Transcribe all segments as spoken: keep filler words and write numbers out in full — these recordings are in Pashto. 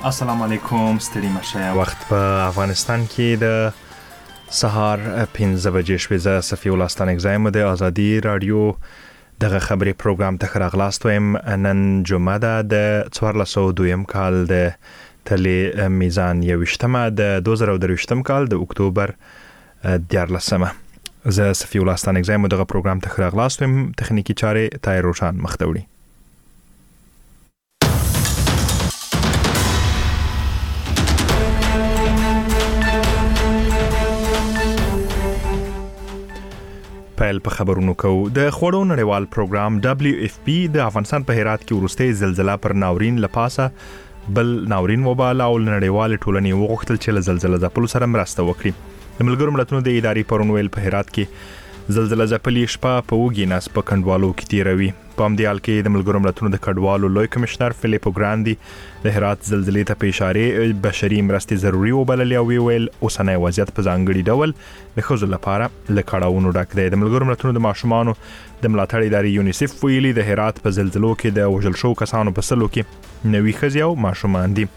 السلام علیکم، ستړي مشه. وخت په افغانستان کې د سهار پنځه بجې شوې. زه صفي الله ستانک زایم د ازادي رادیو دغه خبري پروګرام ته راغلاست ويم. نن جمعه ده د څوارلس سوه دویم کال د تلې میزان یوشتمه د دوه زره درویشتم کال د اکتوبر دیارلسمه. زه صفي الله ستانک زایم دغه پروګرام ته راغلاست ويم. تخنیکی چارې تای روشان مختوړي. پیل په خبرونو کو. د خوړو نړیوال پروګرام دبليو اف پی د افغانستان په هرات کې ورسته زلزلہ پر ناورین لپاسه بل ناورین وبال او نړیوال ټولنې وغوښتل چې له زلزلہ ځپلو سره مرسته وکړي. د ملګرو ملتونو د اداري پرون ویل په هرات کې زلزلہ ځپلې شپه په وګي ناس په کندوالو کې تیروي. په همدې حال کې د ملګرو ملتونو د کډوالو لوی کمشنر فلیپو ګراندي د هرات زلزلې ته په اشاره بشري مرستې ضروري وبللې او ویل اوسنۍ وضعیت په ځانګړي ډول د ښځو لپاره له کړهونو ډک دی. د ملګرو ملتونو د ماشومانو د ملاتړ ادارې یونیسف ویلي د هرات په زلزلو کې د وژل شو کسانو په سلو کې نوي ښځې او ماشومان دي.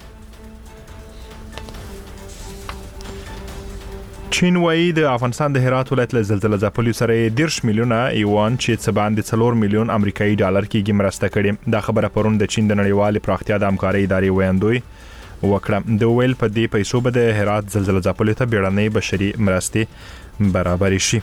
چین وایي د افغانستان د هرات ولایت له زلزلہ ځپلو سره دیرش میلیونه یوان چې څه باندې څلور میلیون امریکایي ډالر کېږي مرسته کړي. دا خبره پرون د چین د نړیوال پراختیا د همکارۍ ادارې ویاندوی وکړه. د ویل په دې پیسو به د هرات زلزلہ ځپلو ته بیړنۍ بشري مرستې برابر شي.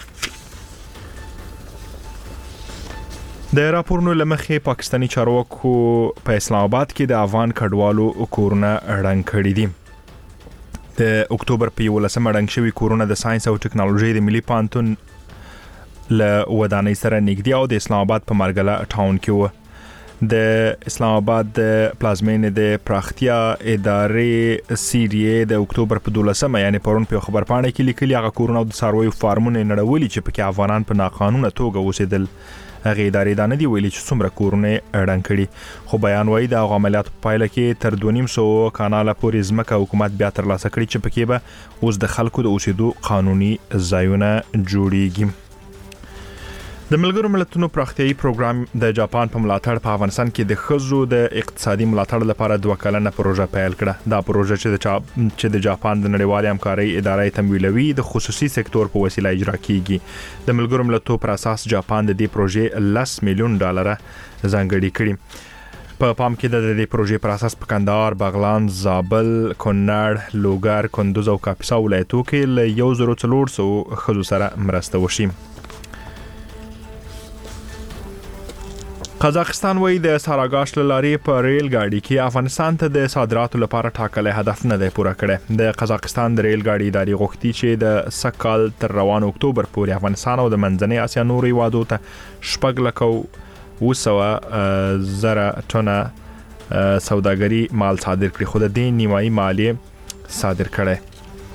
د راپورونو لمخې پاکستانی چارواکو په اسلام آباد کې د افغان کډوالو کورونه ړنګ کړي دي. د اکتوبر په یولسمه ړنګ شوي کورونه د ساينس او ټکنالوژي د ملي پانتون له ودانۍ سره نږدې او د اسلام آباد په مرګله ټاون کې و. د اسلام آباد د پلازمینې د پراختیا ادارې سی ډي اي د اکتوبر په دولسمه یعنی پرون په خبر پاڼه کې لیکلي هغه کورونه د څارویو فارمونه نړولي چې پکې افغانان په ناقانونه توګه اوسېدل. هغه ادارې دا نه دی ویلي چې څومره کورونه ړنګ کړي، خو بیان وایي د هغه عملیاتو په پایله کې تر دوه نیم سوه کاناله پورې ځمکه حکومت بیا ترلاسه کړي چې پکې به اوس د خلکو د اوسېدو قانوني ځایونه جوړیږي. د ملګرو ملتونو پراختیایي پروګرام د جاپان په ملاتړ په افغانستان کې د ښځو د اقتصادي ملاتړ لپاره دوه کلنه پروژه پیل کړه. دا پروژه چې د چا... چې د جاپان د نړیوال همکارۍ ادارې تمویلوي د خصوصي سکتور په وسیله اجرا کیږي. د ملګرو ملتونو پر اساس جاپان د دې پروژې لس میلیون ډالر ځانګړي کړي. په پام کې د دې پروژې پر اساس په کندهار، بغلان، زابل، کونړ، لوګر، کندوز او کاپیسا ولایتونو کې له یو زره څلور سوه ښځو سره مرسته وشي. قزاقستان وایي د ساراګاش لارې په ریل ګاډي کې افغانستان ته د صادراتو لپاره ټاکلي هدف نه دی پوره کړی. د قزاقستان د ریل ګاډي ادارې غوښتي چې د سکال تر روان اکتوبر پورې افغانستان او د منځنۍ اسیا نورو هیوادو ته شپږ لکه اوه سوه زره ټنه سوداګري مال صادر کړي، خو د دې نیمایي مالیه صادر کړي.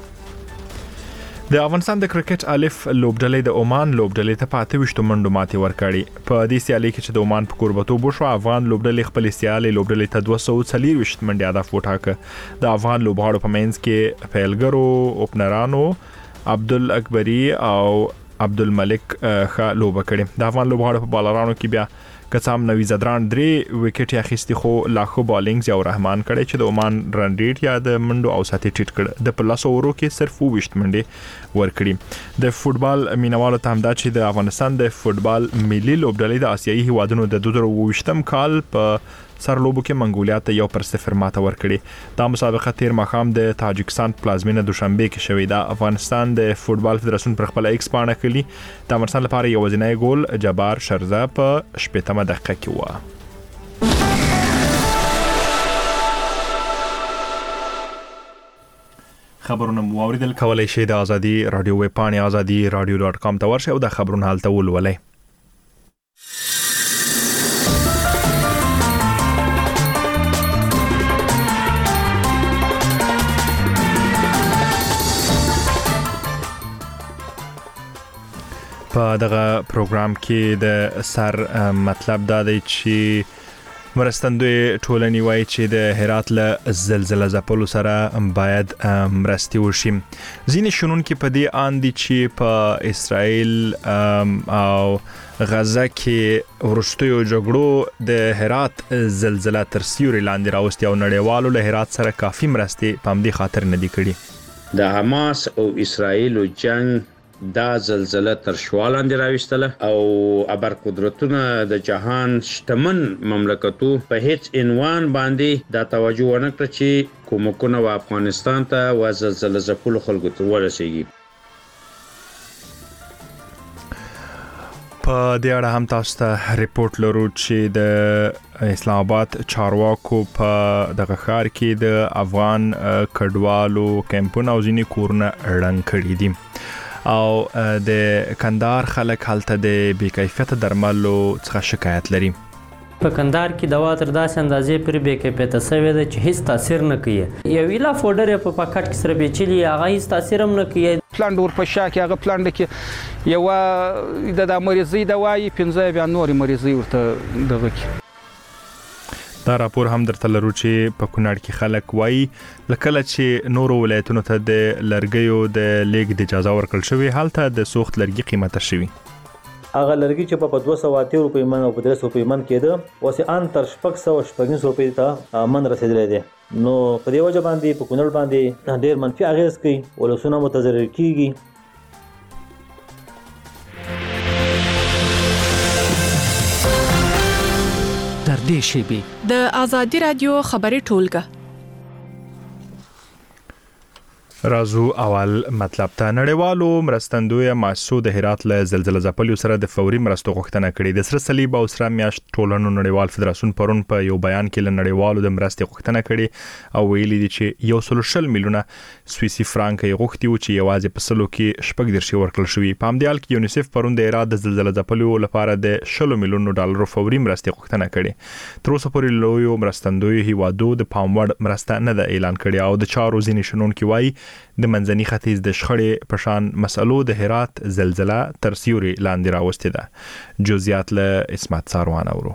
د افغانستان د کرکټ الف لوبډلې د عمان لوبډلې ته په اته ویشت منډو ماتې ورکړې. په دې سیالي کې چې د عمان په کوربتوب وشو، افغان لوبډلې خپل سیالي لوبډلې ته دوه سوه څلور ویشت منډې هدف وټاکه. د افغان لوبغاړو په منځ کې پیلګرو اوپنرانو عبدالاکبري او عبدالملک ښه لوبه کړې. د افغان لوبغاړو په بالرانو کې بیا کڅام نوی زدران درې وکټ اخیستي، خو لاخو بالینګ یو رحمان کړي چې د عمان رن ریټ یا د منډو او ساتي ټیټ کړ. د پلاس اورو کې صرف ویشت منډې ورکړي. د فوتبال مینوالو ته همدا چې د افغانستان د فوتبال ملي لوبډلې د آسیایي هیوادونو د دوه زره ویشتم کال په سر لوبو کې منګولیا ته یو پر صفر ماته ورکړي. دا مسابقه تیر ماښام د تاجکستان پلازمینه دوشنبه کې شوې. د افغانستان د فوتبال فدراسیون پر خپل ایکس پاڼه کلی د افغانستان لپاره یو ځینې ګول جبار شرزه په شپږمه دقیقه کې و. خبرونه مو اوریدل. کولای شئ د ازادي رادیو ویب پاڼې ازادي رادیو ډاټ کام ته ورشئ او د خبرونو حالت ولولئ. په دغه پروګرام کې د سر مطلب دا دی چې مرستندوی ټولنې وایي چې د هرات له زلزلې ځپلو سره باید مرستې وشي. ځینې شنونکي په دې اند دي چې په اسرائیل او غزه کې ورستیو جګړو د هرات زلزلہ تر سیوري لاندې راوستي او نړیوالو له هرات سره کافي مرستې په همدې خاطر نه دي کړي. د حماس او اسرائیل جنگ دا زلزلہ تر شوا لاندې راوستله او ابر قدرتونه د جهان شتمن مملکتو په هیڅ عنوان باندې دا توجه ونه کړ چې کومکونه و افغانستان ته و زلزلہ ځپلو خلکو ته ورسیږي. په دې اړه هم تاسو ته ریپورت لرو چې د اسلام آباد چارواکو په دغه ښار کې د افغان کډوالو کمپونه او ځینې کورونه ړنګ کړي دي او د کندهار خلک هلته د بې کیفیته درملو څخه شکایت لري. په کندهار کې دوا تر داسې اندازې پورې بې کیفیته شوې ده چې هیڅ تاثیر نه کوي. یو ویلا فوډر په پاکټ کې سره بیچلي هغه هیڅ تاثیر هم نه کوي. پلاند ور په شا کې هغه پلاند کې یو د مریضي دوايي پنځه بیا نور مریضي ورته دغه کې. دا راپور هم درته لرو چې په کونړ کې خلک وایي لکه چې نورو ولایتونو ته د لرګیو د لیږد د اجازه ورکړل شوې هلته د سوخت لرګي قیمته شوي. هغه لرګي چې په دوه سوه اتیا روپۍ من او په درې سوه روپۍ من کېده اوس یې ان تر شپږ سوه شپږ روپۍ ته من رسېدلی دی. نو په دې وجه باندې په کونړ باندې ډېر منفي اغېز کوي، ولسونه متضرر کېږي. در دې شیبې د آزادي رادیو خبري ټولګه رازو اول مطلب ته. نړیوالو مرستندوی مؤسسو د هرات له زلزلې ځپلو سره د فوري مرستو غوښتنه کړې. د سره صلیب او سره میاشت ټولنو نړیوال فدراسیون پرون په یو بیان کې له نړیوالو د مرستې غوښتنه کړې او ویلي دي چې یو سل شل میلیونه سویسي فرانک یې غوښتي و چې یوازې په سلو کې شپږ دېرش ورکړل شوي. په همدې حال کې یونیسف پرون د هرات د زلزلې ځپلو لپاره د شلو میلیونو ډالرو فوري مرستې غوښتنه کړې. تر اوسه پورې لویو مرستندوی هیوادو د پام وړ مرسته نه ده اعلان کړې او د چارو ځینې شنونکي وایي د منځني ختیځ د شخړې په شان مسلو د هرات زلزلہ تر سیوري لاندې راوستې ده. جزئیات له اسمت ساروان اورو.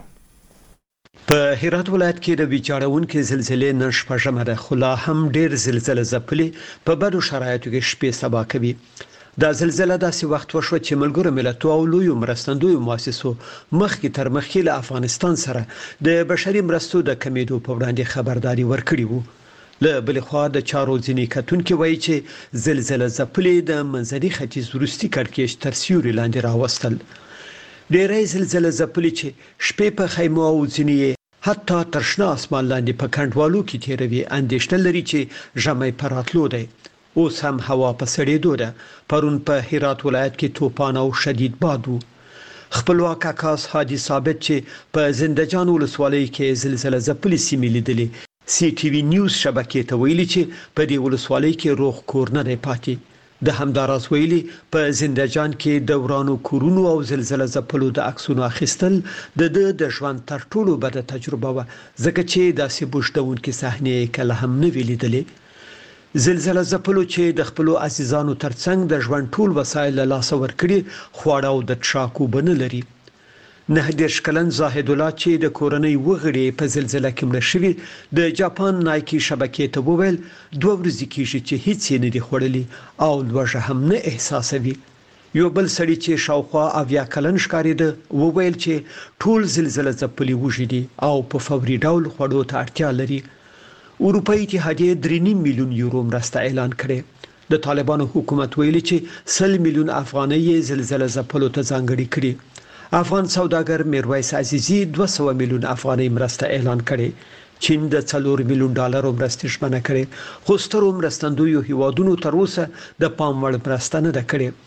په هرات ولایت کې د ویجاړونکو زلزلې نن شپږمه ده، خو لا هم ډېر زلزلې ځپلې په بدو شرایطو کې شپې سبا کوي. دا زلزلہ داسې وخت وشو چې ملګرو ملتونو او لویو مرستندوی مؤسسو مخکې تر مخکې له افغانستان سره د بشري مرستو د کمیدو په وړاندې خبرداري ورکړي وو. له بل خوا د چارو ځینې کتونکو وایي چې زلزلہ ځپلې د منځني ختیځ وروستي کړکېچ تر سیوري لاندې راوستل. ډېرې زلزلہ ځپلې چې شپې په خیمو او ځینې حتی تر شنه اسمان لاندې په کندوالو کې تیروي اندېښنه لري چې ژمی په راتلو دی. اوس هم هوا په سړېدو ده. پرون په هرات ولایت کې توپان او شدید باد و. خپلواک عکاس هادي ثابت چې په زندهجان ولسوالۍ کې زلزلہ ځپلې سیمې لیدلې سی ټي وي نیوز شبکې ته ویلي چې په دې ولسوالۍ کې روغ کور نه دی پاتې. د همداراز ویلي په زندهجان کې د ورانو کورونو او زلزلہ ځپلو د عکسونو اخیستل د د ژوند تر ټولو بده تجربه و، ځکه چې داسې بوجدونکې صحنې کله هم نه وی لیدلې. زلزلہ ځپلو چې د خپل عزیزانو ترڅنګ د ژوند ټول وسایل له لاسه ورکړي، خواړه او د څښاکو بنه لري. نه دېرش کلن زاهد الله چې د کورنۍ وغړي په زلزلہ کې مړ شوي د جاپان نایکی شبکې ته وویل دوه ورځې کېږي چې هیڅ نه دي خوړلي او لوږه هم نه احساسوي. یو بل سړی چې شاوخوا اویا کلن ښکارېده وویل چې ټول زلزلہ ځپلي وږي دي او په فوري ډول خوړو ته اړتیا لري. اروپایي اتحادیه درې نیم میلیون یورو مرسته اعلان کړې. د طالبانو حکومت ویلي چې سل میلیون افغانۍ زلزلہ ځپلو ته ځانګړي کړي. افغان سوداګر میرویس عزیزی دوه سوه میلیون افغانۍ مرسته اعلان کړې. چین د څلور میلیون ډالرو مرستې ژمنه کړې، خو سترو مرستندویو هیوادونو تر اوسه د پام وړ مرسته نه ده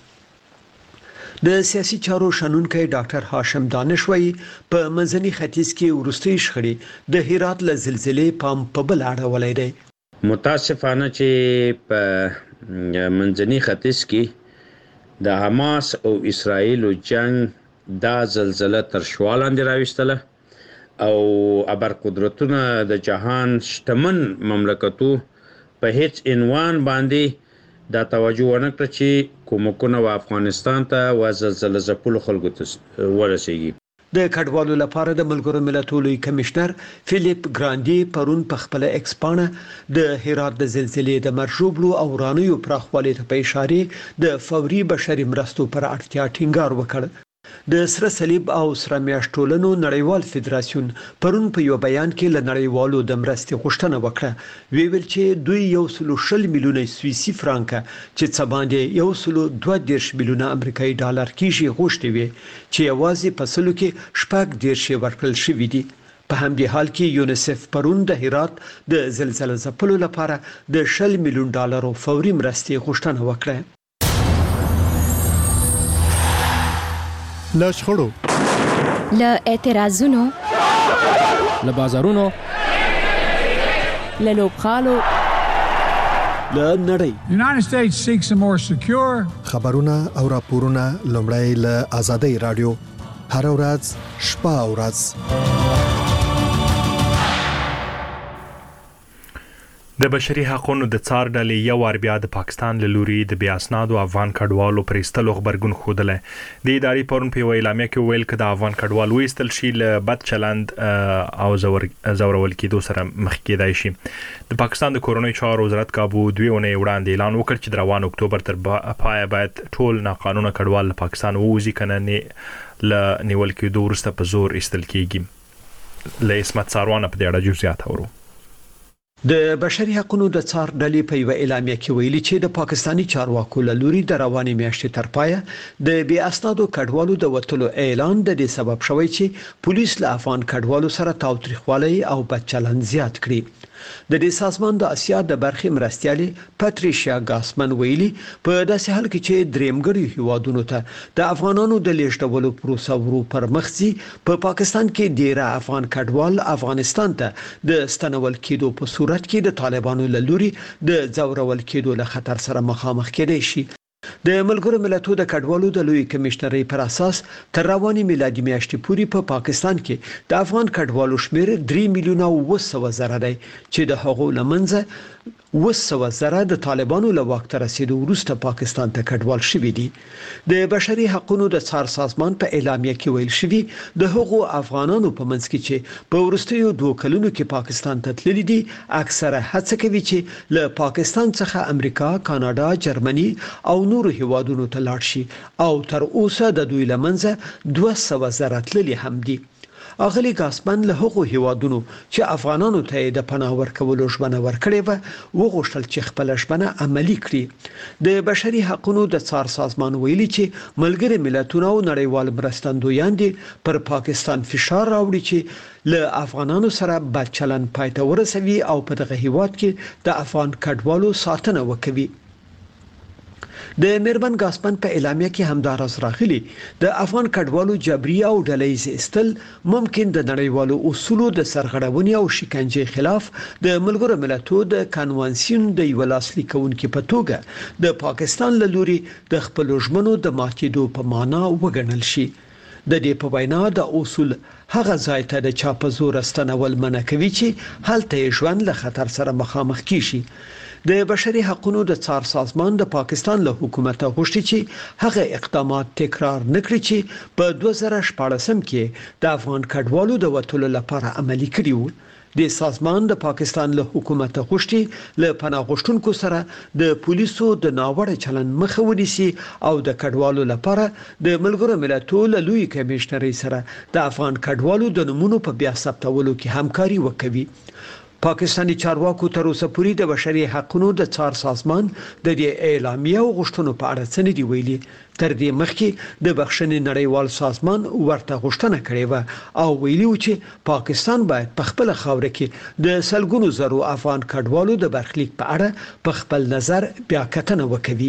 کړې. د سیاسي چارو شنونکی ډاکټر هاشم دانش وایي په منځني ختیځ کې وروستۍ شخړې د هرات له زلزلې پام په بل اړولای دی. متاسفانه چې په منځني ختیځ کې د حماس او اسرائیل جنگ دا زلزلہ تر شوا لاندې راوستله او ابر قدرتونه د جهان شتمن مملکتو په هیڅ عنوان باندې دا توجه ونه کړ چې کومکونه و افغانستان ته و زلزلہ ځپلو خلکو ته ورسیږي. د کډوالو لپاره د ملګرو ملتونو کمشنر فلیپ ګراندي پرون په خپل ایکس پاڼه د هرات د زلزلې د مرجوبلو او رانیو پراخوالي ته په اشاره د فوري بشري مرستو پر اړتیا ټینګار وکړ. د سره صلیب او سره میاشت ټولنو نړیوال فدراسیون پرون په یو بیان کې له نړیوالو د مرستې غوښتنه وکړه. وی ویل چې دوی یو سلو شل میلیونه سویسي فرانکه چې څه باندې یو سلو دوه دیرش میلیونه امریکایي ډالر کېږي غوښتي وي چې یوازې په سلو کې شپږ دیرش ورکړل شوي دي. په همدې حال کې یونیسف پرون د هرات د زلزلې ځپلو لپاره د شل میلیون ډالرو فوري مرستې غوښتنه وکړه. له شخړو، له اعتراضونو، له بازارونو، له لوبغالو، له نړۍ United States seeks a more secure خبرونه او راپورونه لومړی له آزادۍ رادیو هر ورځ شپه او ورځ. د بشري حقوقو د څار ډلې یو ور بیا د پاکستان له لوري د بیا اسنادو افغان کډوالو پرېستلو خبرګون خوده. د ادارې پرون په اعلامیه کې ویل چې د افغان کډوالو وېستل شي له بد چلند او زور زورول کېدو سره مخ کېدای شي. د پاکستان د کورونی چارو وزارت کابو دوی ونې وړاندې اعلان وکړ چې د روان اکتوبر تر پای باید ټول ناقانونه کډوال له پاکستان ووزي کنه نه ل نیول کېدو وروسته په زور ایستل کېږي. له اسمت ساروان په دې اړه جزئیات اورو. د بشري حقوقو د څار ډلې په یو اعلامیه کې ویلي چې د پاکستانی چارواکو له لوري د رواني میاشتې تر پایه د بیا اسنادو کډوالو د وټلو اعلان د دې سبب شوی چې پولیس له افغان کډوالو سره تاوتریخوالي او بچلند زیات کړي. د دې سازمان د اسیا د برخې مرستيالي پاتریشیا ګاسمن ویلي په داسې حال کې چې درېمګړي هیوادونو ته د افغانانو د لیږدولو پروسه ورو پر مخزي په پاکستان کې ډیره افغان کډوال افغانستان ته د ستنول کېدو په صورت کې د طالبانو له لوري د ځورول کېدو له خطر سره مخامخ کېدای شي. د ملګرو ملتونو د کډوالو د لوی کمشنرۍ پر اساس تر رواني میلادي میاشتې پورې په پا پاکستان کې د افغان کډوالو شمیر درې میلیونه او سوه زره دی چې د هغو لمنځه و سوه زره د طالبانو له واک ته رسیدو وروسته پاکستان ته کډوال شوي دي. د بشري حقوقو د څار سازمان په اعلامیه کې ویل شوی د هغو افغانانو په منځ کې چې په وروستیو دوه کلونو کې پاکستان ته تللي دي اکثره هڅه کوي چې له پاکستان څخه امریکا، کاناډا، جرمني او نورو هیوادونو ته لاړ شي او تر اوسه د دوی لمنځه دوه سوه زره تللي هم دي. اغلی ګاسمن له هغو هیوادونو چې افغانانو ته د پناه ورکولو ژمنه ورکړې و وغوښتل چې خپل ژمنه عملي کړي. د بشري حقوقو د څار سازمان ویلي چې ملګري ملتونه او نړیوال مرستندویان دي پر پاکستان فشار راوړي چې له افغانانو سره بد چلند پای ته ورسوي او په دغه هیواد کې د افغان کډوالو ساتنه وکوي. د میرمن ګاسپن په اعلامیه کې همدارس راغلي د افغان کډوالو جبري او ډلهیز استل ممکن د نړیوالو اصولو د سرغړونې او شکنجې خلاف د ملګرو ملتونو د کنوانسیون د یو لاسلیک کوونکې په توګه د پاکستان له لوري د خپل ژمنو د ماتېدو په معنا وګڼل شي. د دې په وینا د اصول هغه ځای ته د چا په زور استنول منع کوي چې هلته ژوند له خطر سره مخامخ کیشي. د بشري حقوقو د څار سازمان د پاکستان له حکومت غوښتي چې هغه اقدامات تکرار نکړي چې په دوه زره شپاړسم کې د افغان کډوالو د وټلو لپاره عملي کړي وو. د سازمان د پاکستان له حکومت غوښتي له پناه غوښتونکو سره د پولیسو د ناوړه چلند مخه ونیسي او د کډوالو لپاره د ملګرو ملتونو له لوی کمشنرۍ سره د افغان کډوالو د نمونو په بیا ثبتولو کې همکاري وکوي. پاکستانی چارواکو تر اوسه پورې د بشري حقوقو د څار سازمان د دې اعلامیه او غوښتنو په اړه څه نه دی ویلي. تر دې مخکې د بخښنې نړیوال سازمان ورته غوښتنه کړې و او ویلي و چې پاکستان باید په خپل خاوره کې د سلګونو زرو افغان کډوالو د برخلیک په اړه په خپل نظر بیا کتنه وکړي.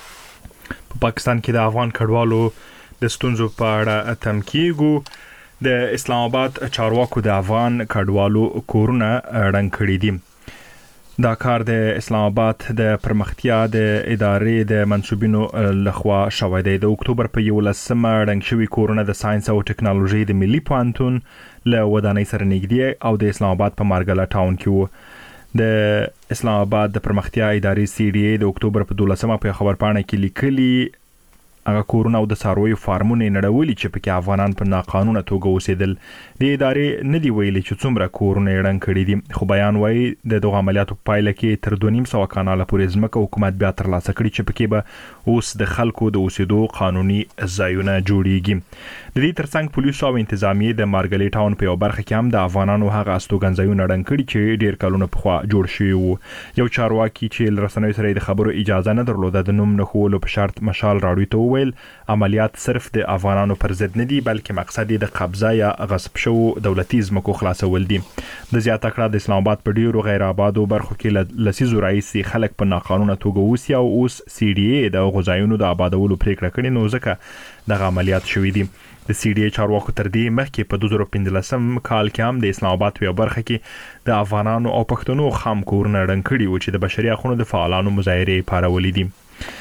په پاکستان کې د افغان کډوالو د ستونزو په اړه اتم کېږو. د اسلام آباد چارواکو د افغان کډوالو کورونه ړنګ کړي دي. دا کار د اسلام آباد د پرمختیا د ادارې د منسوبینو لخوا شوی دی. د اکتوبر په یولسمه ړنګ شوي کورونه د ساينس او ټکنالوژي د ملي پوهنتون له ودانۍ سره نږدې او د اسلام آباد په مارګله ټاون کې وو. د اسلام آباد د پرمختیا ادارې سی ډي ای د اکتوبر په دولسمه په خبرپاڼه کې لیکلي هغه کورونه او د څارویو فارمونه نړولي چې پکې افغانان په ناقانونه توګه اوسېدل. د ادارې نه دی ویلي چې څومره کورونه یې ړنګ کړي دي، خو بیان وایي د دغه عملیاتو په پایله کې تر دوه نیم سوه کاناله پورې ځمکه حکومت بیا ترلاسه کړي چې پکې به اوس د خلکو د اوسېدو قانوني ځایونه جوړیږي. د دې ترڅنګ پولیسو او انتظامیې د مارګلي ټاون په یو برخه کې هم د افغانانو هغه استوګنځایونه ړنګ کړي چې ډیر کلونه پخوا جوړ شوي وو. یو چارواکي چې له رسنیو سره د خبرو اجازه نه درلوده د نوم نه ښوولو په شرط مشال راډیو ته وویل عملیات صرف د افغانانو پر ضد نه دي، بلکې مقصد یې د قبضه یا غصب شوو دولتي ځمکو خلاصول دي. د زیاته کړه د اسلام آباد په ډیرو غیر آبادو برخو کې لسیزو راهیسې خلک په ناقانونه توګه اوسي او اوس سی ډي اي د هغو ځایونو د آبادولو پریکړه کړې، نو ځکه دغه عملیات شوي دي. د سی ډي اي چارواکو تر دې مخکې په دوه زره پنځلسم کال کې هم د اسلام آباد په یو برخه کې د افغانانو او پښتنو خام کورونه ړنګ کړي وو چې د بشري حقوقو د فعالانو مظاهرې پارولې دي.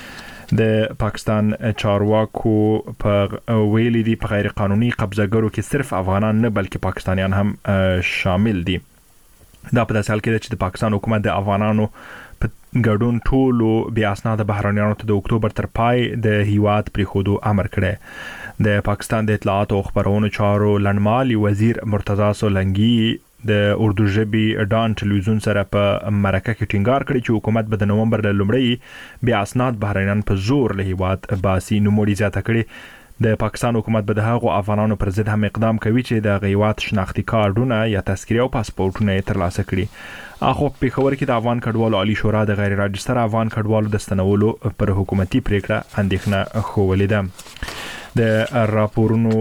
د پاکستان چارواکو په ویلي دي په غیر قانوني قبضه‌ګرو کې صرف افغانان نه بلکې پاکستانیان هم شامل دي. دا په داسې حال کې چې د پاکستان حکومت د افغانانو په ګډون ټولو بې اسناده بهرانیانو ته د اکتوبر تر پای د هیواد پریښودو امر کړی. د پاکستان د اطلاعات او خبرونو چارو لنډمالي وزیر مرتضی سولنګي د اردو ژبې ډان ټلویزیون سره په مرکه کې ټینګار کړی چې حکومت به د نومبر له لومړۍ بې اسناد بهرانیان په زور له هیواد باسي. نوموړي زیاته کړې د پاکستان حکومت به د هغو افغانانو پر ضد هم اقدام کوي چې د هیواد شناختي کارډونه یا تذکرې او پاسپورټونه یې ترلاسه کړي. اخو په پېښور کې د افغان کډوالو عالی شورا د غیر راجستر افغان کډوالو د ستنولو پر حکومتي پریکړه اندېښنه ښودلې ده. د راپورونو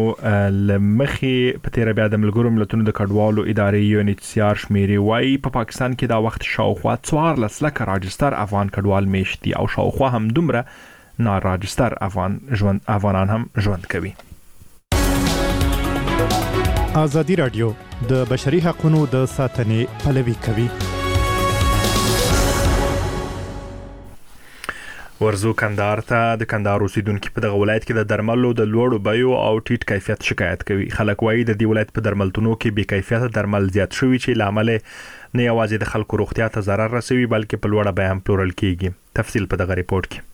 لمخې په تیر بیا د ملګرو ملتونو د کډوالو ادارې یو ان ایچ سی آر شمیرې وایي په پا پاکستان کې دا وخت شاوخوا څوارلس لکه راجستر افغان کډوال میشت دي او شاوخوا هم دومره ناراجستر افغان ژوند افغانان هم ژوند کوي. ازادي راډیو د بشري حقوقو د ساتنې پلوي کوي. ورزو کندهار ته د کندهار اوسیدونکو په دغه ولایت کې د درملو د لوړو بیو او ټیټ کیفیت شکایت کوي. خلک وایي د دې ولایت په درملتونو کې بې کیفیت درمل زیات شوي چې لامل نه یوازې د خلکو روغتیا ته ضرر رسوي بلکې په لوړه بیه هم پلورل کیږي. تفصیل په دغه ریپورت کې.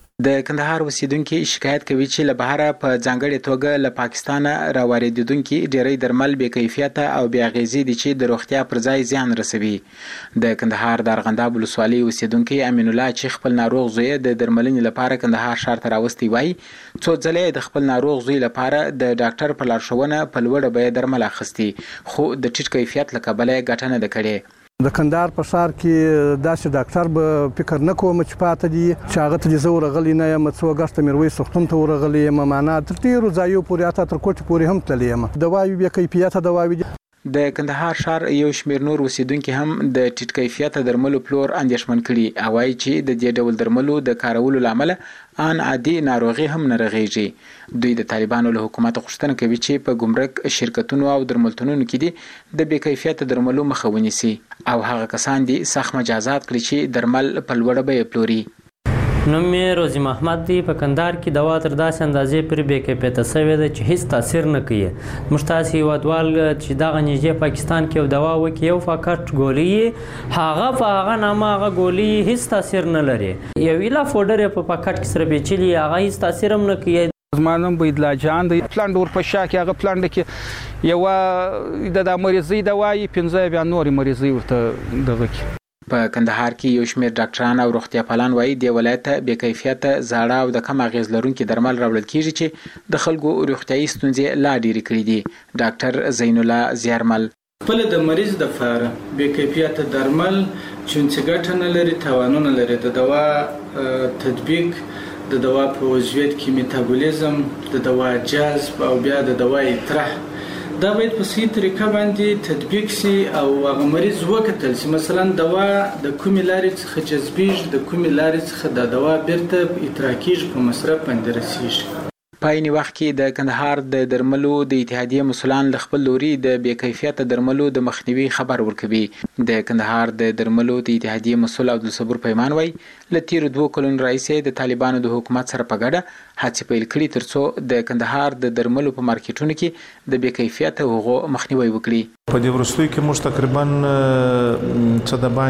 د کندهار اوسیدونکو شکایت کوي چې له بهره په ځانګړي توګه له پاکستان راوړېدونکو ډېری درمل بې کیفیت او بې اغېزې دي چې د روغتیا پر ځای زیان رسوي. د کندهار د ارغنداب ولسوالۍ اوسیدونکو امین الله چې خپل ناروغ زوی د درملنې لپاره کندهار ښار ته راوستي وای څو ځله د خپل ناروغ زوی لپاره د ډاکټر په لارښوونه په لوړه بیه درمل اخیستي خو د ټیټ کیفیت له کبله ګټه نه ده کړې. د کندهار په ښار کې داسې ډاکټر به فکر نه کوم چې پاته دي چې هغه ته زه ورغلی نه یم څو اګست میرویس روغتون ته ورغلی یم معنا تر ډېرو ځایو پورې حتی تر کوټې پورې هم تللی یم. دواوې بې کیفیته دواوې دي. د کندهار ښار یو شمېر نور اوسیدونکي هم د ټیټ کیفیته درملو پلور اندېښمن کړي او وایي چې د دې ډول درملو د کارولو له امله ان عادي ناروغي هم نه رغېږي. دوی د طالبانو له حکومت غوښتنه کوي چې په ګمرک شرکتونو او درملتونونو کې دي د بې کیفیته درملو مخه ونیسي او هغه کسان دي سخت مجازات کړي چې درمل په لوړه بیه پلوري. نوم مې روزي محمد دی. په کندهار کې دوا تر داسې اندازې پورې بې کیفیته شوې ده چې هیڅ تاثیر نه کوي. موږ تاسې هیوادوال چې دغه نږدې پاکستان کې یو دوا وکړي یو فقط ګولۍ هغه په هغه نامه هغه ګولۍ هیڅ تاثیر نه لري. یو ایلا فوډر یې په پاکټ کې سره پیچلي هغه هیڅ تاثیر هم نه کوي. زما نوم بيدلا جان دی. پلاند ورپشا کې هغه پلاند کې یو د مریضي دوايي پنځه بیا نور مریضي ورته دغه کې. په کندهار کې یو شمېر ډاکټران او روغتیا پالان وایي د ولایت بې کیفیته زاړه او د کم اغېز لرونکي درمل راوړل کیږي چې د خلکو روغتیايي ستونزې لا ډېرې کړې دي. ډاکټر زین الله زیارمل خپل د مریض د لپاره بې کیفیته درمل چې څه نه لري توانونه لري د دوا تطبیق د دوا په وضعیت کې میتابولیزم د دوا جذب او بیا د دوا اطراح دا باید په صحیح طریقه باندې تطبیق شي او هغه مریض وکتل شي. مثلا دوا د کومې لارې څخه جذبیږي د کومې لارې څخه د دوا بیرته اطراح کیږي په مصرف باندې رسیږي. په عین وخت کې د کندهار د درملو د اتحادیه مسولان ل خپل لوري د بې کیفیته درملو د مخنیوي خبر ورکوي. د کندهار د درملو د اتحادیه مسول عبدالصبور پیمان وای ل تیر دوه کلونو راځي د طالبانو د حکومت سره په ګډه هڅې پیل کړي ترڅو د کندهار د درملو په مارکیټونو کې د بې کیفیته هغو مخنیوي وکړي. په دې وروستیو کې موږ تقریبا څه د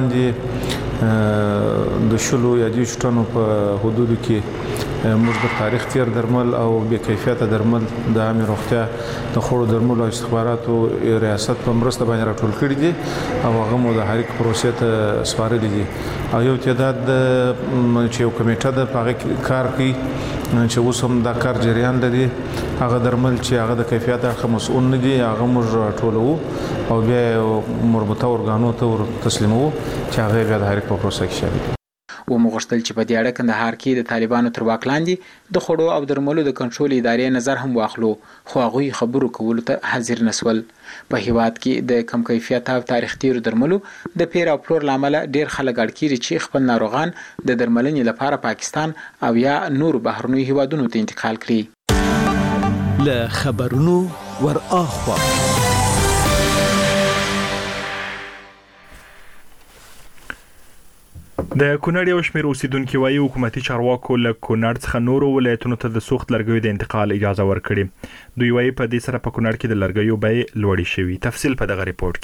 باندې د شلو یا د شټونو په حدودو کې موږ د تاریخ تیر درمل او بې کیفیته درمل د عامه روغتیا د خوړو درملو او استخباراتو ریاست په مرسته باندې راټول کړي دي او هغه مو د حریک پروسې ته سپارلي دي او یو تعداد چې یو کمیټه د هغه کار کوي چې اوس هم دا کار جریان لري. هغه درمل چې هغه د کیفیت اړخ مسؤل نه دي هغه موږ ټولو او بیا مربوطه ارګانو ته تسلیمو چې هغه بیا د حریک په پروسه کې شامل و مغشتل چې په دې اړه کندهار کې د طالبانو تر واک لاندې د خوړو او درملو د کنټرول ادارې نظر هم واخلو خو هغه خبرو کولو ته حاضر نسول. په هیواد کې د کم کیفیت او تاریخ تیر درملو د پیر او پلور لامل ډیر خلک اړکیږي چې خپل ناروغان د درملنې لپاره پاکستان او یا نور بهرنی هیوادونو ته انتقال کړي. له خبرونو ور اخوا د کونړ یو شمېر اوسیدونکو وايي حکومتي چارواکو له کونړ څخه نورو ولایتونو ته د سوخت لرګیو د انتقال اجازه ورکړي. دوی وايي په دې سره په کونړ کې د لرګیو بیې لوړې شوي. تفصیل په دغه ریپورت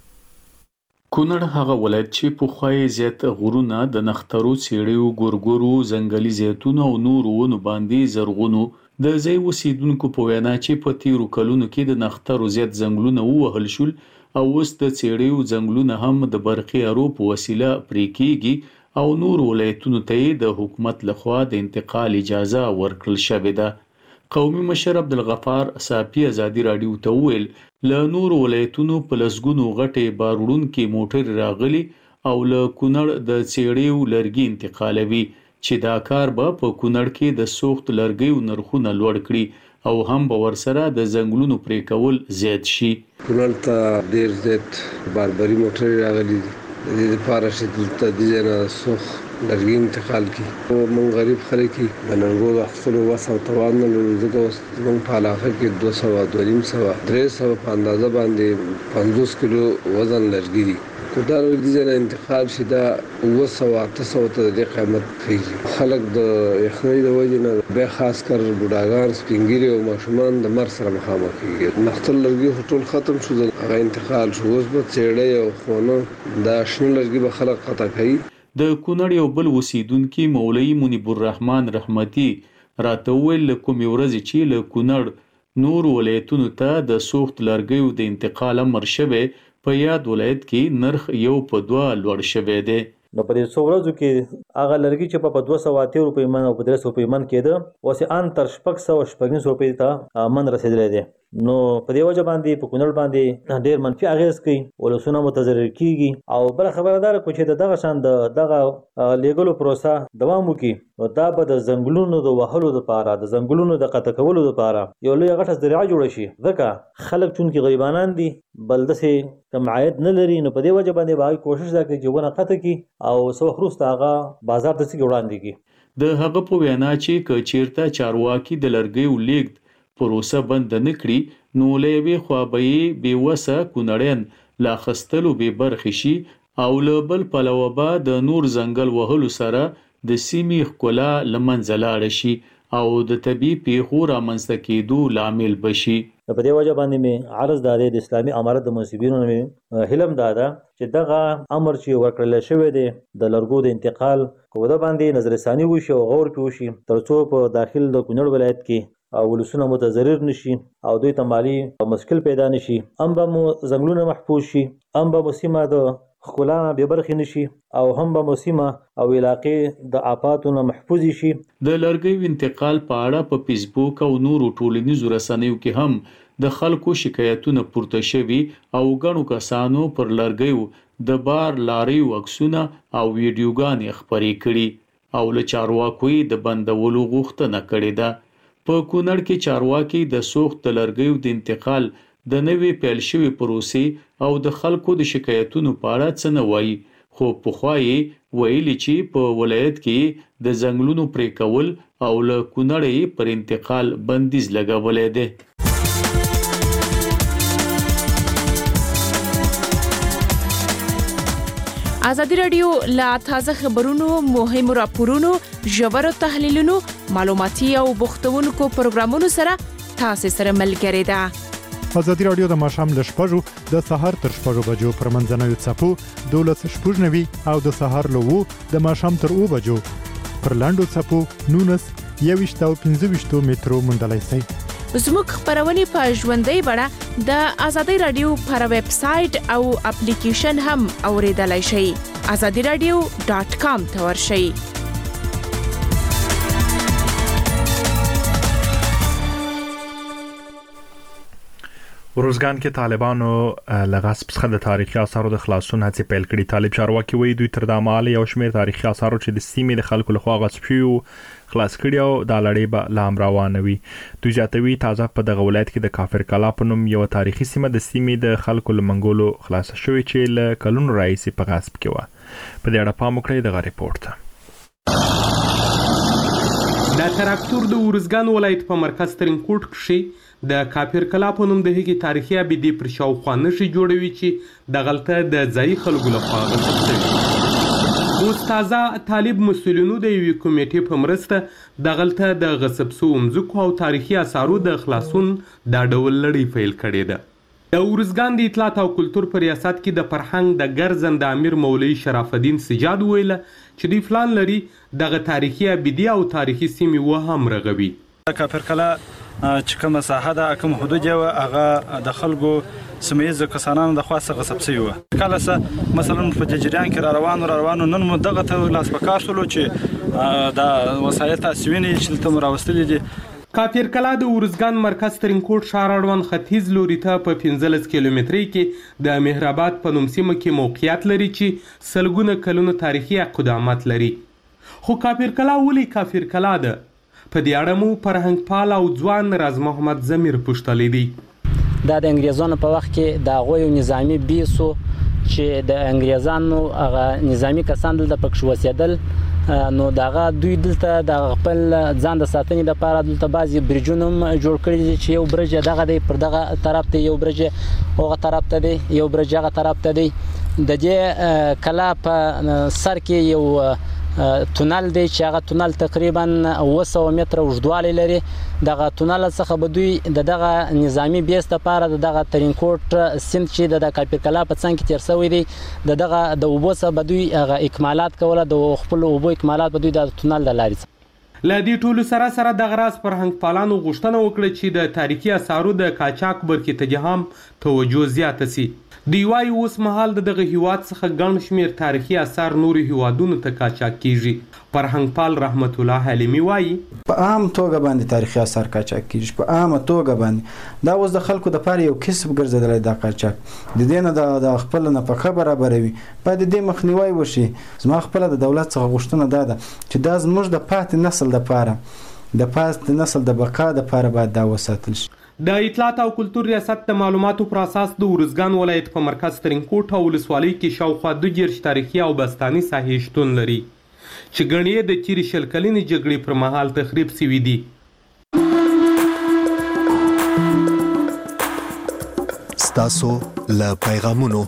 کې. کونړ هغه ولایت چې په خوای زیات غرونه د نخترو سیړیو ګورګورو ځنګلي زیتونو او نورو ونو باندې زرغونو د ځای اوسیدونکو په وینا چې په تیرو کلونو کې د نخترو زیات ځنګلونه ووهل شول او اوس د سیړیو ځنګلونه هم د برقي ارو په وسیله پرې کېږي او نور ولایتونو ته د حکومت لخوا د انتقال اجازه ورکړل شوې ده. قومي مشر عبدالغفار صافي ازادي رادیو ته وویل له نور ولایتونو په لسګونو غټې باروړونکې موټر راغلي او له کونړ د سیړیو لرګي انتقالوي چې دا کار به په کونړ کې د سوخت لرګیو نرخونه لوړ کړي او هم به ورسره د ځنګلونو پرې کول زیات شي. کونړ ته ډیر زیات باربري موټر راغلي دي د دې لپاره چې دلته د جنا سوخ لرګي انتقال کی او مونږ غریب خلک د ننګو اخلو وسو توان نه لرو ځکه مونږ په علاقه کې دوه سوه دوه نیم سوه درې سوه په اندازه باندې پنځوس کیلو وزن لرګي دي. دا د جنا انتقال شي دا اوه سوه اته سوه ته د قیمت کیږي. خلک د یخنۍ د وجې نه به خاص کر بوډاګان سپینګیري او ماشومان د مر سره مخامخ کیږي. نختل لرګي ټول ختم شو هغه انتقال شو اوس به چېړې او خونه دا شنو لرګي به خلک قطع کوي. د کونړ یو بل اوسیدونکي مولوي منیب الرحمن رحمتي راته وویل له کومې ورځې چې له کونړ نور ولایتونو ته د سوخت لرګیو د انتقال امر شوی په یاد ولایت کې نرخ یو په دوه لوړ شوی دی. نو په دې څو ورځو کې هغه لرګي چې په دوه سوه اتیا روپۍ من او په درې سوه روپۍ من کېده اوس یې ان تر شپږ سوه شپږ نیم روپۍ ته من رسېدلی دی. نو په دې وجه باندې په کونړ باندې ډېر منفي اغېز کوي ولسونه متضرر کېږي او بله خبره دا ده چې د دغه شان د دغه لیږلو پروسه دوام وکړي نو دا به د ځنګلونو د وهلو دپاره د ځنګلونو د قطع کولو دپاره یو لویه غټه ذریعه جوړه شي. ځکه خلک چونکې غریبانان دي بل داسې کم عاید نه لري نو په دې وجه باندې به هغوی کوشش دا کوي چې ونه قطع کړي او څه وخت وروسته هغه بازار ته څه وړاندې کړي. د هغه په وینا چې که چیرته چارواکي د لرګیو لیږد پروسه بند نه کړي نو له یوې خوا به یې بېوسه کونړیان له اخیستلو بې برخې شي او له بل پلوه به د نور ځنګل وهلو سره د سیمې ښکلا له منځه لاړه شي او د طبیعي پیښو رامنځته کېدو لامل به شي. په دې وجه باندې مې عرض دا دی د اسلامي امارت د منصبینو نه مې هیله دا ده چې دغه امر چې ورکړل شوی دی د لرګو د انتقال په وده باندې نظرثاني وشي او غور پرې وشي تر څو په داخل د کونړ ولایت کې او ولسونه متضرر نشي او دوی ته مالي مشکل پیدا نشي. هم به مو ځنګلونه محفوظ شي هم به مو سیمه د ښکلا نه بې برخې نشي او هم به مو سیمه او علاقې د آفاتو نه محفوظ شي. د لرګیو انتقال په اړه په فیسبوک او نورو ټولنیزو رسنیو کې هم د خلکو شکایتونه پورته شوي او ګڼو کسانو پر لرګیو د بار لاریو عکسونه او ویډیوګانې خپرې کړي او له چارواکو د بندولو غوښتنه کړې ده. په کونړ کې چارواکي د سوخت د لرګیو د انتقال د نوې پیل شوې پروسې او د خلکو د شکایتونو په اړه څه نه وایي خو پخوا یې ویلي چې په ولایت کې د ځنګلونو پرې کول او له کونړې پر انتقال بندیز لګولی دی. ازادي راډیو لا تازه خبرونو، مهمو راپورونو، ژورو تحلیلونو، معلوماتي او بوختونکو پروګرامونو سره تاسو سره ملګری ده. ازادي راډیو د ماښام ل شپږو د سهار تر شپږو بجو پر منځنوي څپو دولس شپږ نوي او د سهار له وو د ماښام تر اوو بجو پر لاندو څپو نونس یويشت او پنځه ویشت میټرو موندلای شئ. زموږ خبرونه په ژوندۍ بڼه د ازادي راډیو پر ویب سټ او اپلیکیشن هم اوریدلای شئ. azadi radio dot com ته ورشئ. روزګان کې طالبانو لغصب څخه د تاریخي آثارو د خلاصون هڅې پیل کړې. طالب چارواکي وایي دوی تر دامال یو شمېر تاریخي آثارو چې د سیمې د خلکو لخوا غصب شوي خلاص کړي او د لړۍ به لام روانه وي. دوی زیاتوي تازه په دغه ولایت کې د کافر کلا په نوم یو تاریخي سیمه د سیمې د خلکو له منګولو خلاص شوې چې له کلونو راهیسې په غصب کې وه. په دې اړه پام وکړئ دغه ریپورت ته. د تراکتور د ورزګان ولایت په مرکز ترینکوټ کې د کافر کلا په نوم د هغې تاریخي ابدي پر شاوخوا نښې جوړوي چې دغلته د ځایي خلکو لخوا غصب شوي. اوس تازه طالب مسؤلینو د یوې کمیټې په مرسته دغلته د غصب شوو مځکو او تاریخي اثارو د خلاصون دا ډول لړۍ پیل کړې ده. د ورزګان د اطلاعات او کلتور په ریاست کې د فرهنګ د ګرځنده امیر مولوي شرف الدین سجاد ویله چې دوی پلان لري دغه تاریخي ابدي او تاریخي سیمې و هم رغوي. کافر کلا چې کومه ساحه ده کوم حدود یو هغه د خلکو سیمه کسانانو د خاصه غصب شوی و. کله څه مثلا په جریان کې را روانو را روانو نن مو دغه ته لاس پکار شول چې د وسایل تاسوینې چې تم راوستل دي. کافر کلا د ورزګان مرکز ترینکوټ ښار اړوند ختیځ لوري ته په پنځلس کیلومترۍ کې د مهرآباد په نوم سیمه کې موقعیت لري چې سلګونه کلونو تاریخي اقدامات لري. خو کافر کلا ولې کافر کلا ده؟ په دې اړه مو فرهنګ پال او ځوان راز محمد زمیر پوښتلی دی. دا د انګریزانو په وخت کې د هغوی نظامي بیسو چې د انګریزانو هغه نظامي کسان دلته پکښ اوسېدل نو دغه دوی دلته د خپل ځان د ساتنې لپاره دلته بعضې برجونه هم جوړ کړي دي چې یو برج دغه دی پر دغه طرف ته یو برج هغه طرف ته دی یو برج هغه طرف ته دی. د دې کلا په سر کې یو تونل دی چې هغه تونل تقریبا اوه سوه متره اوږدوالی لري. دغه تونل څخه به دوی د دغه نظامي بیس لپاره د دغه ترینکوټ سیند چې د کافر کلا په څنګ کې تیر شوی دی د دغه د اوبو څخه به دوی هغه اکمالات کوله د خپل اوبو اکمالات به دوی د تونل د لارې څخه. له دې ټولو سره سره دغه راز فرهنګ پالانو غوښتنه وکړه چې د تاریخي اثارو د قاچاق برخې ته هم توجه زیاته سي. دوی وایي اوس مهال د دغه هیواد څخه ګڼ شمېر تاریخي اثار نورو هیوادونو ته قاچاق کیږي. فرهنګ پال رحمت الله حلیمي وایي په عام توګه باندې تاریخي اثار قاچاق کیږي په عامه توګه باندې دا اوس د خلکو د پاره یو کسب ګرځیدلی دا قاچاق د دې نه د خپل نفقه برابروي باید د دې مخنیوی وشي. زما خپله د دولت څخه غوښتنه دا ده چې دا زموږ د پاتې نسل دپاره د پاتې نسل د بقا دپاره باید دا وساتل شي. د اطلاعات او کلتور ریاست د معلوماتو پر اساس د ورزګان ولایت په مرکز ترینکوټ او ولسوالۍ کې شاوخوا دوه دېرش تاریخي او بستاني ساحې شتون لري چې ګڼې یې د تېرې شل کلنې جګړې پر مهال تخریب سوي دي. ستاسو له پیغامونو.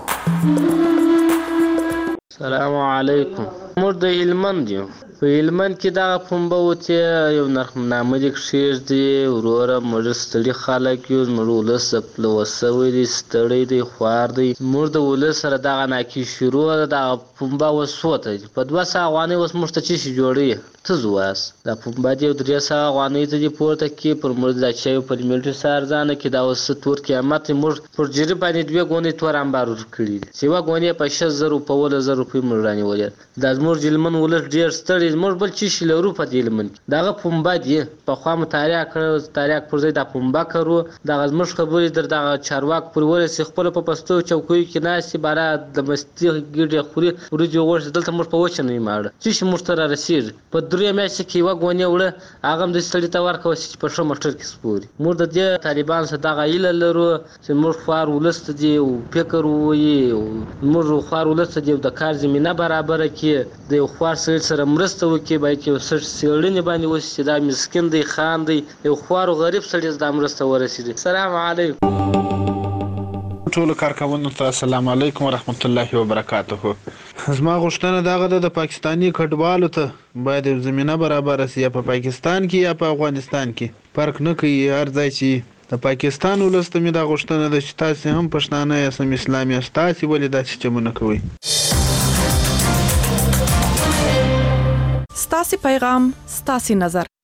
سلام علیکم. موږ د هلمند یو. په هلمند کې دغه پنبه وتې یو نرخنامه دې کښېږدي وروره موږ ستړي خلک یو زموږ ولس ځپلوه سوی دی ستړی دی خوار دی. زموږ د ولس سره دغه ناکي شروع ده دغه پنبه اوس څو ته په دوه سوه افغانۍ اوس موږ ته څه شي جوړوي ته زه وایاست دا پنبه دې یو درې سوه افغانۍ ته دې پورته کړي پر موږ دا چایو په لیمټو څه ارزانه کړي دا اوس څه تور قیامت دی. موږ پر جرې باندې دوې ګونۍ تور امبار ورکړي دي چې یوه ګونۍ په شل زره په اوولس زره روپۍ موږ رانیولې. دا زموږ هلمند ولس ډېر ستړی لري موږ بل چی شي لرو په دې لمن دغه پنبه دی په خوا مطالعه کړو تاریخ پر ځای د پنبه کړو دغه زموږ خبرې در دغه چارواک پر ورسې خپل په پستو چوکۍ کې ناشې بارا د مستي ګډه خوري ورجو ورس دلته موږ په وچه نه ماړه چې شي مشتره رسید په درې میاشتې کې وګونی وړه هغه د ستړي ته ورکو چې په شو مټر کې سپوري موږ د دې طالبان سره دغه ایله لرو چې موږ خوار ولست دي او فکر وي موږ خوار ولست دي د کار زمينه برابر کې د خوار سره سره مرسته وکي باید چې سر سیړنې باندې وسې دا مسکین دی خان دی یو خوار غریب سړی د مرسته ورسېږي السلام علیکم ټول کارکوونکو ته السلام علیکم ورحمت الله وبرکاته زما غوښتنه دغه د پاکستانی کډوالو ته باید زمينه برابر شي یا په پاکستان کې یا په افغانستان کې فرق نه کوي هر ځای چې د پاکستان ولسته مې دا غوښتنه ده چې تاسو هم پښتانه یا سم اسلامي تاسو ولې داسې چمونه کوي ستاسو پیغام ستاسو نظر